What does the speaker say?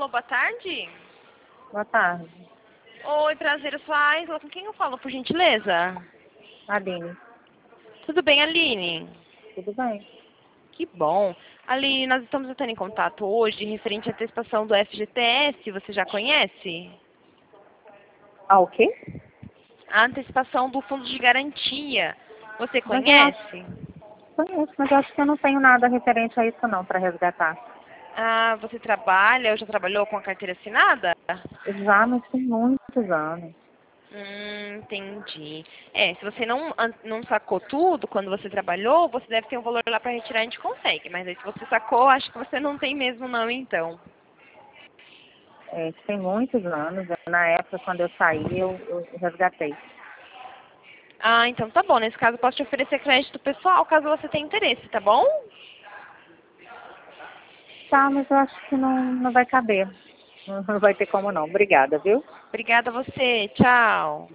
Alô, boa tarde. Boa tarde, Oi, prazer, eu sou a Aisla. Com quem eu falo, por gentileza? Aline. Tudo bem, Aline? Tudo bem? Que bom. Aline, nós estamos entrando em contato hoje referente à antecipação do FGTS. Você já conhece? Ah, o quê? A antecipação do fundo de garantia. Você Mas eu acho, conhece? conheço, mas eu acho que eu não tenho nada referente a isso não, para resgatar. Ah, você trabalha ou já trabalhou com a carteira assinada? Já, mas tem muitos anos. Entendi. Se você não sacou tudo quando você trabalhou, você deve ter um valor lá para retirar, a gente consegue. Mas aí se você sacou, acho que você não tem mesmo não, então. É, tem muitos anos. Na época, quando eu saí, eu resgatei. Ah, então tá bom. Nesse caso, eu posso te oferecer crédito pessoal, caso você tenha interesse, tá bom? Tá, mas eu acho que não vai caber. Não vai ter como não. Obrigada, viu? Obrigada a você. Tchau.